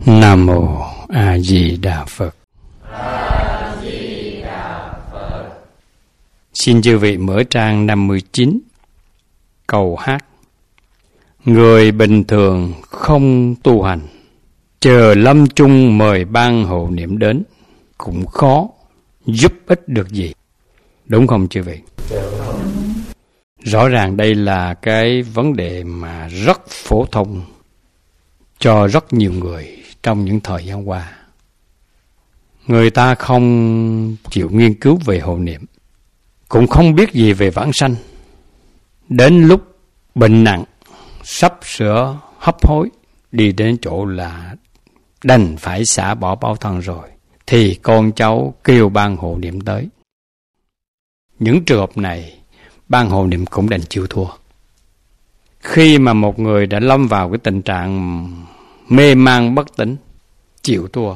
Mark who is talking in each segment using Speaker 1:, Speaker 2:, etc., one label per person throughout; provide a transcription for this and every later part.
Speaker 1: Nam Mô A Di Đà Phật.
Speaker 2: A Di Đà Phật.
Speaker 1: Xin chư vị mở trang 59, câu hát. Người bình thường không tu hành, chờ lâm chung mời ban hộ niệm đến, cũng khó giúp ích được gì. Đúng không chư vị? Rõ ràng đây là cái vấn đề mà rất phổ thông cho rất nhiều người trong những thời gian qua. Người ta không chịu nghiên cứu về hộ niệm, cũng không biết gì về vãng sanh. Đến lúc bệnh nặng, sắp sửa hấp hối, đi đến chỗ là đành phải xả bỏ báo thân rồi, thì con cháu kêu ban hộ niệm tới. Những trường hợp này, ban hộ niệm cũng đành chịu thua. Khi mà một người đã lâm vào cái tình trạng mê man bất tỉnh, chịu thua.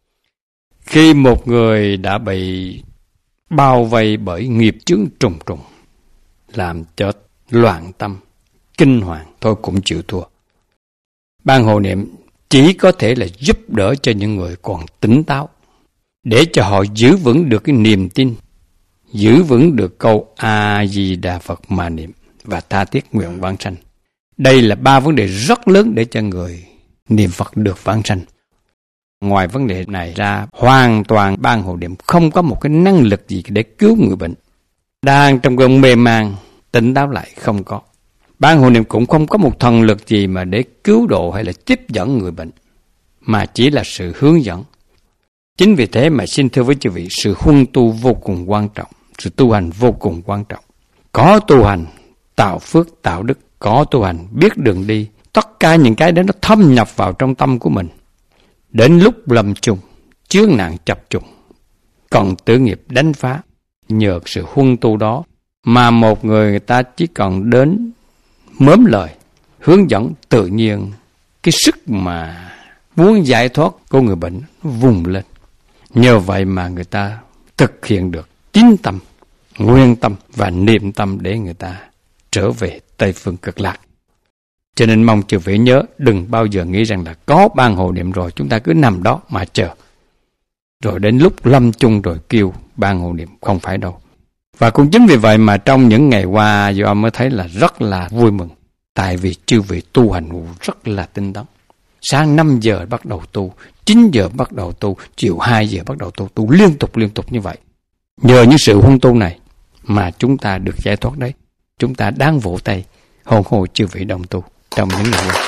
Speaker 1: Khi một người đã bị bao vây bởi nghiệp chướng trùng trùng, làm cho loạn tâm, kinh hoàng, tôi cũng chịu thua. Ban hộ niệm chỉ có thể là giúp đỡ cho những người còn tỉnh táo, để cho họ giữ vững được cái niềm tin, giữ vững được câu A Di Đà Phật mà niệm và tha thiết nguyện vãng sanh. Đây là ba vấn đề rất lớn để cho người niệm Phật được vãng sanh. Ngoài vấn đề này ra, hoàn toàn ban hộ niệm không có một cái năng lực gì để cứu người bệnh. Đang trong cơn mê man, tỉnh táo lại không có. Ban hộ niệm cũng không có một thần lực gì mà để cứu độ hay là tiếp dẫn người bệnh, mà chỉ là sự hướng dẫn. Chính vì thế mà xin thưa với chư vị, sự huân tu vô cùng quan trọng, sự tu hành vô cùng quan trọng. Có tu hành, tạo phước, tạo đức, có tu hành, biết đường đi, tất cả những cái đó nó thâm nhập vào trong tâm của mình. Đến lúc lâm chung, chướng nạn chập trùng, còn tử nghiệp đánh phá, nhờ sự huân tu đó mà một người ta chỉ cần đến mớm lời, hướng dẫn tự nhiên, cái sức mà muốn giải thoát của người bệnh vùng lên. Nhờ vậy mà người ta thực hiện được tín tâm, nguyên tâm và niệm tâm để người ta trở về Tây Phương Cực Lạc. Cho nên mong chư vị nhớ, đừng bao giờ nghĩ rằng là có ban hộ niệm rồi chúng ta cứ nằm đó mà chờ, rồi đến lúc lâm chung rồi kêu ban hộ niệm, không phải đâu. Và cũng chính vì vậy mà trong những ngày qua Doan mới thấy là rất là vui mừng, tại vì chư vị tu hành rất là tinh tấn. Sáng 5 giờ bắt đầu tu, 9 giờ bắt đầu tu, chiều 2 giờ bắt đầu tu liên tục như vậy. Nhờ những sự huân tu này mà chúng ta được giải thoát đấy. Chúng ta đáng vỗ tay hôn hồ chư vị đồng tu trong những ngày qua.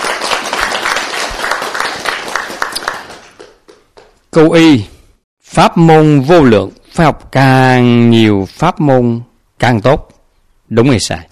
Speaker 1: Câu y, pháp môn vô lượng, phải học càng nhiều pháp môn càng tốt. Đúng hay sai?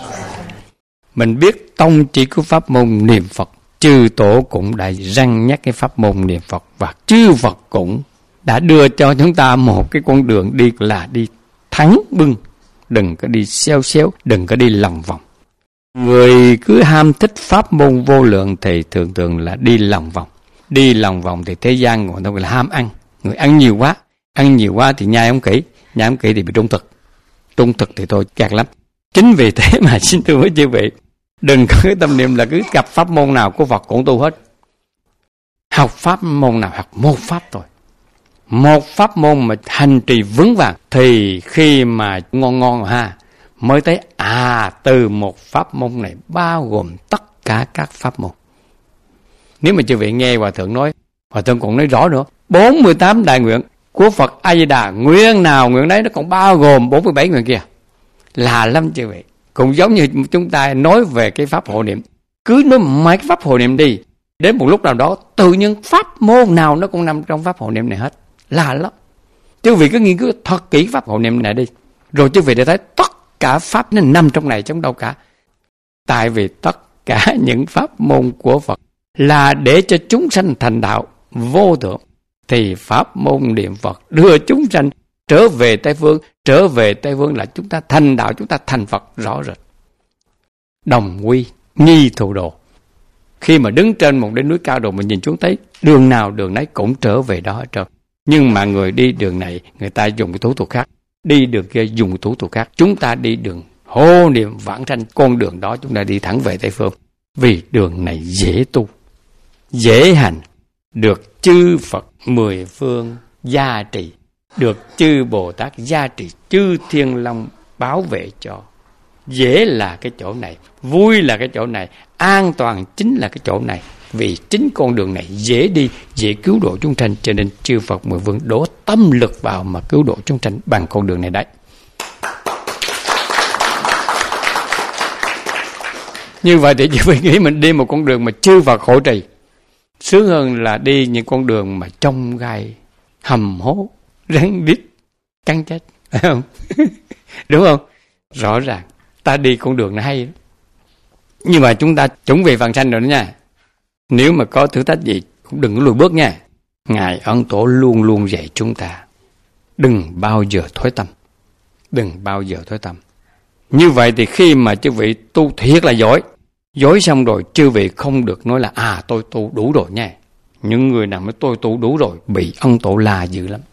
Speaker 1: Mình biết tông chỉ của pháp môn niệm Phật, chư tổ cũng đã răn nhắc cái pháp môn niệm Phật, và chư Phật cũng đã đưa cho chúng ta một cái con đường đi là đi thẳng bưng, đừng có đi xéo xéo, đừng có đi lòng vòng. Người cứ ham thích pháp môn vô lượng thì thường là đi lòng vòng. Đi lòng vòng thì thế gian người ta gọi là ham ăn. Người ăn nhiều quá thì nhai không kỹ thì bị trung thực thì thôi gạt lắm. Chính vì thế mà xin thưa với chư vị, đừng có cái tâm niệm là cứ gặp pháp môn nào của Phật cũng tu hết. Học pháp môn nào học một pháp thôi, một pháp môn mà hành trì vững vàng, thì khi mà ngon ha mới thấy từ một pháp môn này bao gồm tất cả các pháp môn. Nếu mà chư vị nghe Hòa Thượng nói, Hòa Thượng còn nói rõ nữa, 48 đại nguyện của Phật A Di Đà, nguyện nào nguyện đấy nó còn bao gồm 47 nguyện kia. Là lắm chư vị. Cũng giống như chúng ta nói về cái pháp hộ niệm, cứ nói mấy cái pháp hộ niệm đi, đến một lúc nào đó tự nhiên pháp môn nào nó cũng nằm trong pháp hộ niệm này hết. Là lắm. Chư vị cứ nghiên cứu thật kỹ pháp hộ niệm này đi, rồi chư vị để thấy tất cả pháp nó nằm trong này trong đâu cả. Tại vì tất cả những pháp môn của Phật là để cho chúng sanh thành đạo vô thượng, thì pháp môn niệm Phật đưa chúng sanh trở về Tây Phương là chúng ta thành đạo, chúng ta thành Phật rõ rệt. Đồng quy nhi thù đồ. Khi mà đứng trên một đỉnh núi cao độ, mình nhìn xuống thấy đường nào đường nấy cũng trở về đó hết trơn. Nhưng mà người đi đường này người ta dùng cái thủ thuật khác, đi đường kia dùng cái thủ thuật khác. Chúng ta đi đường hộ niệm vãng sanh, con đường đó chúng ta đi thẳng về Tây Phương. Vì đường này dễ tu, dễ hành, được chư Phật mười phương gia trì, được chư Bồ Tát gia trì, chư Thiên Long bảo vệ cho. Dễ là cái chỗ này, vui là cái chỗ này, an toàn chính là cái chỗ này. Vì chính con đường này dễ đi, dễ cứu độ chúng sanh, cho nên chư Phật mười phương đổ tâm lực vào mà cứu độ chúng sanh bằng con đường này đấy. Như vậy thì chư vị nghĩ mình đi một con đường mà chư Phật hộ trì, sướng hơn là đi những con đường mà trong gai, hầm hố, rắn rít, cắn chết, phải không? Đúng không? Rõ ràng ta đi con đường này hay. Nhưng mà chúng ta chuẩn bị phần sanh rồi đó nha. Nếu mà có thử thách gì cũng đừng có lùi bước nha. Ngài Ân Tổ luôn luôn dạy chúng ta đừng bao giờ thối tâm. Đừng bao giờ thối tâm. Như vậy thì khi mà chư vị tu thiệt là giỏi, giỏi xong rồi chư vị không được nói là tôi tu đủ rồi nha. Những người nào mới tôi tu đủ rồi bị Ân Tổ la dữ lắm.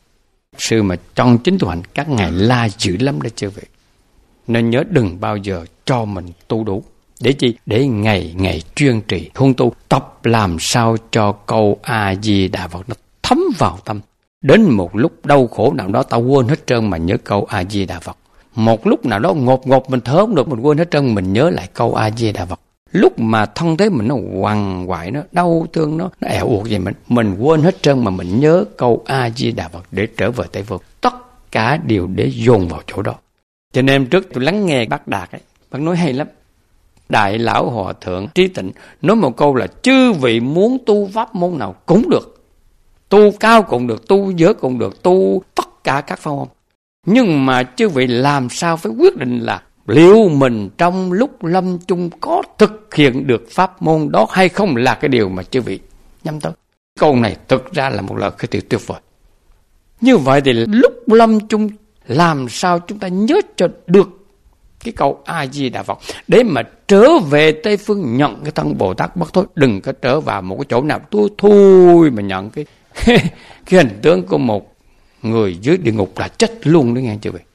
Speaker 1: Sư mà trong chính tu hành các ngài la dữ lắm đó chư vị. Nên nhớ đừng bao giờ cho mình tu đủ. Để chi? Để ngày ngày chuyên trì huân tu, tập làm sao cho câu A-di-đà Phật nó thấm vào tâm. Đến một lúc đau khổ nào đó ta quên hết trơn mà nhớ câu A-di-đà Phật. Một lúc nào đó ngột mình thở không được, mình quên hết trơn, mình nhớ lại câu A-di-đà Phật. Lúc mà thân thế mình nó quằn quại, nó đau thương, nó ẻo uột gì mình quên hết trơn mà mình nhớ câu A-di-đà Phật để trở về Tây Phương. Tất cả đều để dồn vào chỗ đó. Cho nên trước tôi lắng nghe bác Đạt ấy, bác nói hay lắm. Đại lão Hòa Thượng Trí Tịnh nói một câu là chư vị muốn tu pháp môn nào cũng được, tu cao cũng được, tu giới cũng được, tu tất cả các pháp môn. Nhưng mà chư vị làm sao phải quyết định là liệu mình trong lúc lâm chung có thực hiện được pháp môn đó hay không là cái điều mà chư vị nhắm tới. Câu này thực ra là một lời khởi tuyệt vời. Như vậy thì lúc lâm chung làm sao chúng ta nhớ cho được cái câu A-di-đà Phật để mà trở về Tây Phương nhận cái thân Bồ Tát bất thối. Đừng có trở vào một cái chỗ nào thui mà nhận cái hình tướng của một người dưới địa ngục là chết luôn đó nghe chư vị.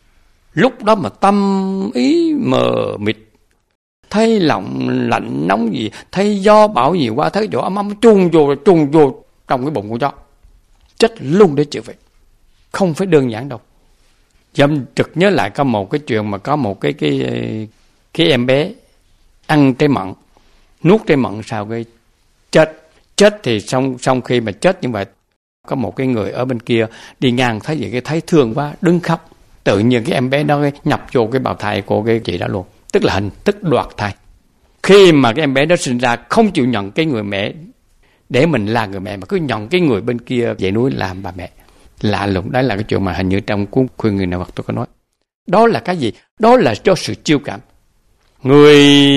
Speaker 1: Lúc đó mà tâm ý mờ mịt, thấy lòng lạnh nóng gì, thấy gió bão gì qua, thấy chỗ ấm chuồn vô trong cái bụng của chó, chết luôn đấy chư vị. Không phải đơn giản đâu. Dâm trực nhớ lại có một cái chuyện mà có một cái em bé ăn trái mận, nuốt trái mận sao cái chết thì xong khi mà chết như vậy, có một cái người ở bên kia đi ngang thấy vậy, cái thấy thương quá đứng khóc. Tự nhiên cái em bé đó nhập vô cái bào thai của cái chị đó luôn, tức là hình thức đoạt thai. Khi mà cái em bé đó sinh ra không chịu nhận cái người mẹ để mình là người mẹ, mà cứ nhận cái người bên kia dãy núi làm bà mẹ. Lạ lùng. Đó là cái chuyện mà hình như trong cuốn Khuyên Người Nào Phật tôi có nói. Đó là cái gì? Đó là cho sự chiêu cảm. Người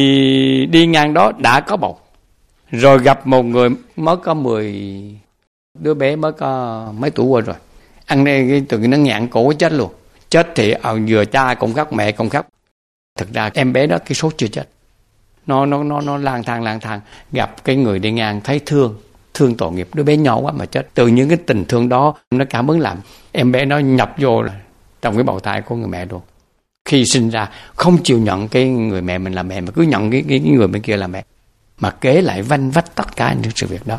Speaker 1: đi ngang đó đã có bầu, rồi gặp một người mới có 10 đứa bé mới có mấy tuổi qua rồi, ăn đây từ nó ngạn cổ chết luôn. Chết thì vừa cha cũng khóc, mẹ cũng khóc. Thực ra em bé đó cái số chưa chết, nó lang thang gặp cái người đi ngang thấy thương tội nghiệp, đứa bé nhỏ quá mà chết. Từ những cái tình thương đó nó cảm ứng làm em bé nó nhập vô trong cái bào thai của người mẹ luôn. Khi sinh ra không chịu nhận cái người mẹ mình là mẹ, mà cứ nhận cái người bên kia là mẹ, mà kể lại vanh vách tất cả những sự việc đó.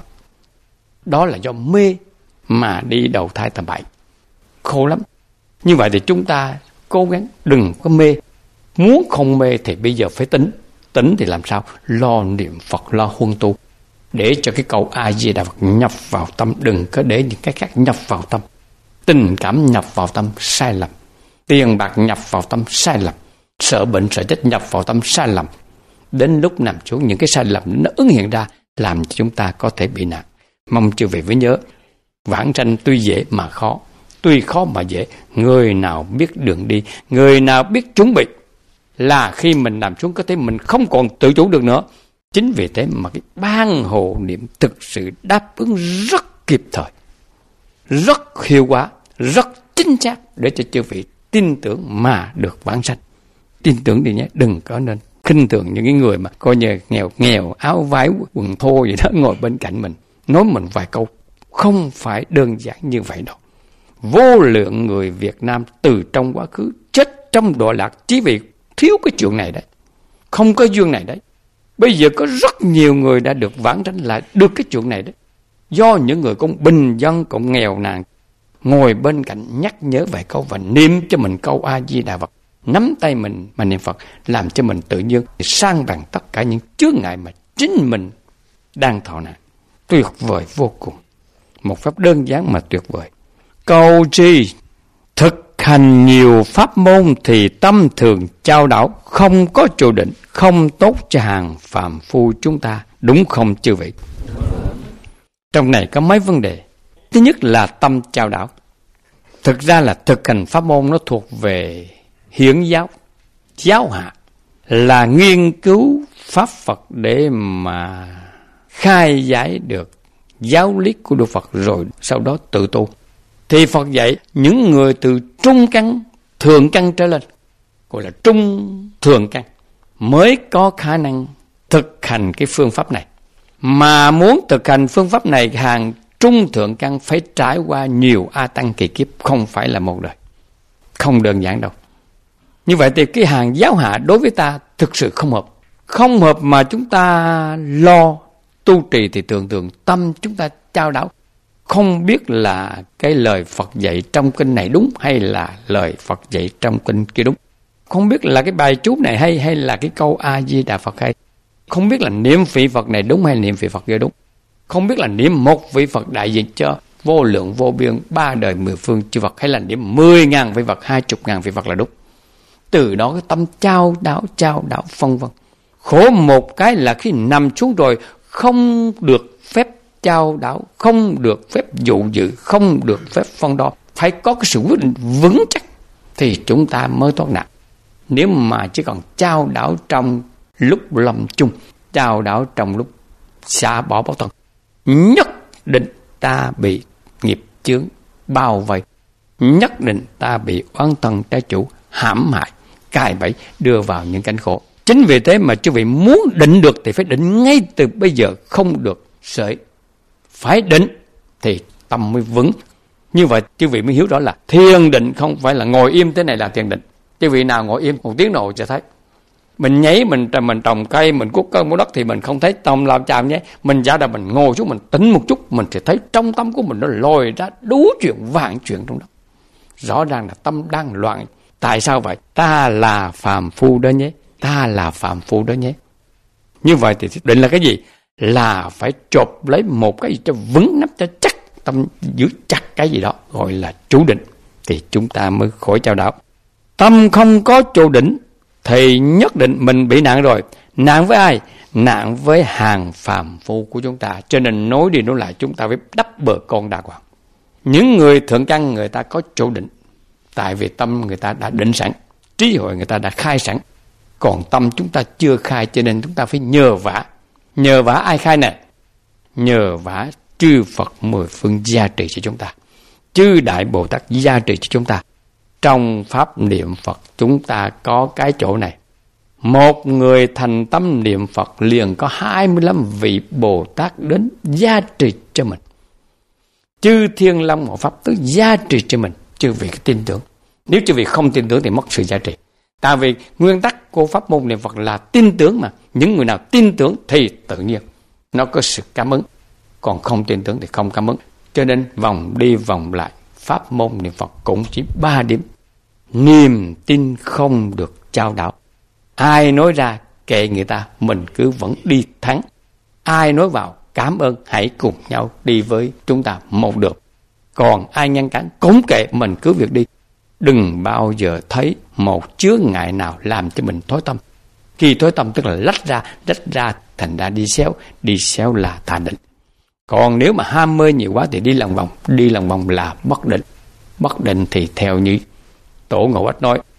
Speaker 1: Đó là do mê mà đi đầu thai tầm bậy, khổ lắm. Như vậy thì chúng ta cố gắng đừng có mê. Muốn không mê thì bây giờ phải tính thì làm sao? Lo niệm Phật, lo huân tu, để cho cái câu A-di-đà Phật nhập vào tâm. Đừng có để những cái khác nhập vào tâm. Tình cảm nhập vào tâm sai lầm, tiền bạc nhập vào tâm sai lầm, sợ bệnh sợ chết nhập vào tâm sai lầm. Đến lúc nằm xuống những cái sai lầm nó ứng hiện ra, làm cho chúng ta có thể bị nạn. Mong chư vị với nhớ, vãng sanh tuy dễ mà khó, tuy khó mà dễ. Người nào biết đường đi, người nào biết chuẩn bị, là khi mình nằm xuống có thể mình không còn tự chủ được nữa. Chính vì thế mà cái ban hộ niệm thực sự đáp ứng rất kịp thời, rất hiệu quả, rất chính xác để cho chư vị tin tưởng mà được vãng sanh. Tin tưởng đi nhé, đừng có nên khinh thường những cái người mà coi như nghèo áo vái quần thô gì đó ngồi bên cạnh mình nói mình vài câu. Không phải đơn giản như vậy đâu. Vô lượng người Việt Nam từ trong quá khứ chết trong đọa lạc chỉ vì thiếu cái chuyện này đấy, không có duyên này đấy. Bây giờ có rất nhiều người đã được vãng sanh lại được cái chuyện này đấy. do những người cũng bình dân cũng nghèo nàn ngồi bên cạnh nhắc nhớ vài câu và niệm cho mình câu A Di Đà Phật, nắm tay mình mà niệm Phật, làm cho mình tự nhiên sang bằng tất cả những chướng ngại mà chính mình đang thọ nạn. Tuyệt vời vô cùng, một pháp đơn giản mà tuyệt vời. Cầu trì thực hành nhiều pháp môn thì tâm thường chao đảo, không có trụ định, không tốt cho hàng phàm phu chúng ta, đúng không chư vị? Trong này có mấy vấn đề. Thứ nhất là tâm chao đảo. Thực ra là thực hành pháp môn nó thuộc về hiển giáo, giáo hạ, là nghiên cứu pháp Phật để mà khai giải được giáo lý của Đức Phật, rồi sau đó tự tu. Thì Phật dạy những người từ trung căn, thượng căn trở lên, gọi là trung thượng căn, mới có khả năng thực hành cái phương pháp này. Mà muốn thực hành phương pháp này, hàng trung thượng căn phải trải qua nhiều a tăng kỳ kiếp, không phải là một đời, không đơn giản đâu. Như vậy thì cái hàng giáo hạ đối với ta thực sự không hợp. Không hợp mà chúng ta lo tu trì thì thường thường tâm chúng ta chao đảo, không biết là cái lời Phật dạy trong kinh này đúng hay là lời Phật dạy trong kinh kia đúng. Không biết là cái bài chú này hay là cái câu A Di Đà Phật hay. Không biết là niệm vị Phật này đúng hay niệm vị Phật kia đúng. Không biết là niệm một vị Phật đại diện cho vô lượng vô biên 3 đời 10 phương chư Phật, hay là niệm 10.000 vị Phật, 20.000 vị Phật là đúng. Từ đó cái tâm chao đảo phân vân. Khổ một cái là khi nằm xuống rồi không được phép chao đảo, không được phép dụ dự, không được phép phân đo. Phải có cái sự quyết định vững chắc thì chúng ta mới thoát nạn. Nếu mà chỉ còn chao đảo trong lúc lâm chung, chao đảo trong lúc xả bỏ báo thân, nhất định ta bị nghiệp chướng bao vây, nhất định ta bị oán thân trái chủ hãm hại, cài bẫy, đưa vào những cảnh khổ. Chính vì thế mà quý vị muốn định được thì phải định ngay từ bây giờ, không được sợi. Phải định thì tâm mới vững. Như vậy quý vị mới hiểu rõ là thiền định không phải là ngồi im thế này là thiền định. Quý vị nào ngồi im một tiếng đồng hồ sẽ thấy. Mình nhảy, mình trồng cây, mình cuốc cơn mua đất thì mình không thấy tâm làm chạm nhé. Mình ra đây mình ngồi xuống, mình tính một chút, mình sẽ thấy trong tâm của mình nó lòi ra đủ chuyện, vạn chuyện trong đó. Rõ ràng là tâm đang loạn. Tại sao vậy? Ta là phàm phu đó nhé. Ta là phàm phu đó nhé. Như vậy thì định là cái gì? Là phải chộp lấy một cái gì cho vững nắm cho chắc, tâm giữ chặt cái gì đó, gọi là chủ định, thì chúng ta mới khỏi chao đảo. Tâm không có chủ định thì nhất định mình bị nạn rồi. Nạn với ai? Nạn với hàng phàm phu của chúng ta. Cho nên nói đi nói lại chúng ta phải đắp bờ con đàng hoàng. Những người thượng căn người ta có chủ định, tại vì tâm người ta đã định sẵn, trí huệ người ta đã khai sẵn. Còn tâm chúng ta chưa khai, cho nên chúng ta phải nhờ vả. Nhờ vả ai khai nè? Nhờ vả chư Phật mười phương gia trì cho chúng ta, chư Đại Bồ Tát gia trì cho chúng ta. Trong pháp niệm Phật chúng ta có cái chỗ này. Một người thành tâm niệm Phật liền có 25 vị Bồ Tát đến gia trì cho mình. Chư Thiên Long Hộ Pháp tới gia trì cho mình. Chư vị tin tưởng. Nếu chư vị không tin tưởng thì mất sự gia trì. Tại vì nguyên tắc của pháp môn niệm Phật là tin tưởng mà. Những người nào tin tưởng thì tự nhiên nó có sự cảm ứng. Còn không tin tưởng thì không cảm ứng. Cho nên vòng đi vòng lại, pháp môn niệm Phật cũng chỉ 3 điểm. Niềm tin không được chao đảo. Ai nói ra kệ người ta, mình cứ vẫn đi thắng. Ai nói vào cảm ơn, hãy cùng nhau đi với chúng ta một được. Còn ai ngăn cản cũng kệ, mình cứ việc đi. Đừng bao giờ thấy một chướng ngại nào làm cho mình thối tâm. Khi thối tâm tức là lách ra thành ra đi xéo là tà định. Còn nếu mà ham mê nhiều quá thì đi lòng vòng là bất định. Bất định thì theo như Tổ Ngộ Ích nói,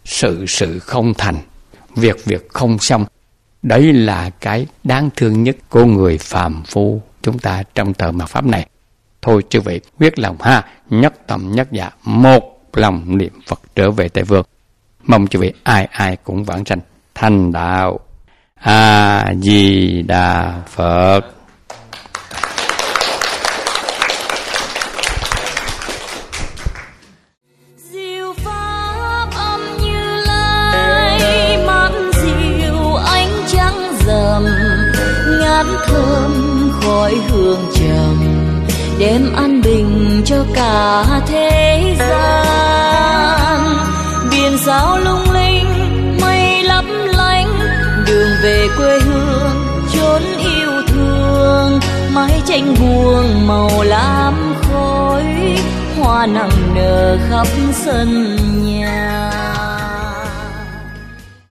Speaker 1: sự không thành, việc không xong. Đấy là cái đáng thương nhất của người phàm phu chúng ta trong tờ mạt pháp này. Thôi chư vị, quyết lòng ha, nhất tâm nhất dạ, một lòng niệm Phật trở về Tây Phương. Mong chư vị ai cũng vãng sanh thành đạo. A Di Đà Phật.
Speaker 3: Diệu pháp âm Như Lai, mắt diệu ánh trắng rằm, ngát thơm khói hương trầm. đem an bình cho cả thế gian. Biển sao lung linh, mây lấp lánh, đường về quê hương chốn yêu thương. Mái tranh buông màu lam khói, hoa nặng nở khắp sân nhà.